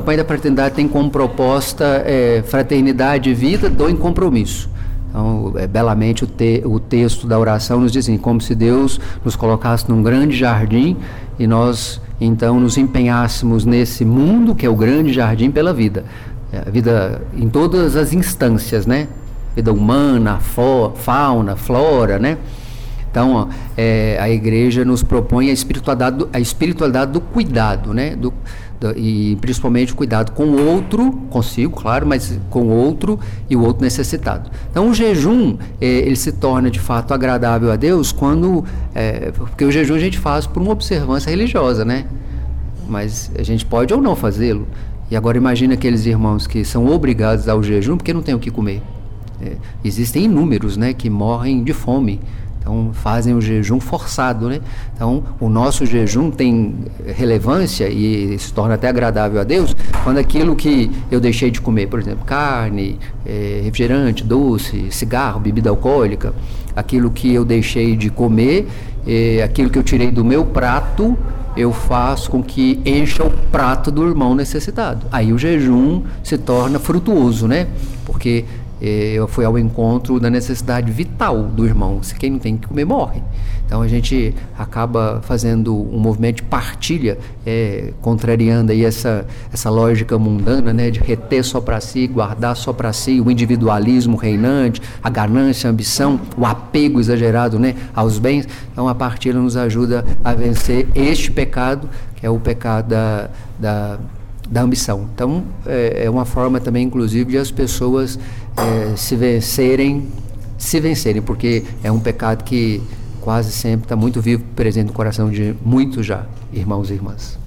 campanha da fraternidade tem como proposta fraternidade e vida, dor em compromisso. Então, belamente o texto da oração nos diz assim, como se Deus nos colocasse num grande jardim e nós então nos empenhássemos nesse mundo que é o grande jardim pela vida. A vida em todas as instâncias, né? Vida humana, fauna, flora, né? Então, a igreja nos propõe a espiritualidade do cuidado, né? E principalmente o cuidado com o outro, consigo, claro, mas com o outro e o outro necessitado. Então, o jejum, ele se torna de fato agradável a Deus porque o jejum a gente faz por uma observância religiosa, né? Mas a gente pode ou não fazê-lo. E agora imagina aqueles irmãos que são obrigados ao jejum porque não têm o que comer. Existem inúmeros, né, que morrem de fome. Então fazem o jejum forçado, né? Então o nosso jejum tem relevância e se torna até agradável a Deus quando aquilo que eu deixei de comer, por exemplo, carne, refrigerante, doce, cigarro, bebida alcoólica, aquilo que eu deixei de comer, aquilo que eu tirei do meu prato, eu faço com que encha o prato do irmão necessitado. Aí o jejum se torna frutuoso, né? Porque eu fui ao encontro da necessidade vital do irmão. Se quem não tem que comer, morre. Então a gente acaba fazendo um movimento de partilha, contrariando aí essa lógica mundana, né, de reter só para si, guardar só para si, o individualismo reinante, a ganância, a ambição, o apego exagerado, né, aos bens. Então a partilha nos ajuda a vencer este pecado, que é o pecado da ambição. Então é uma forma também, inclusive, de as pessoas se vencerem, porque é um pecado que quase sempre está muito vivo, presente no coração de muitos já, irmãos e irmãs.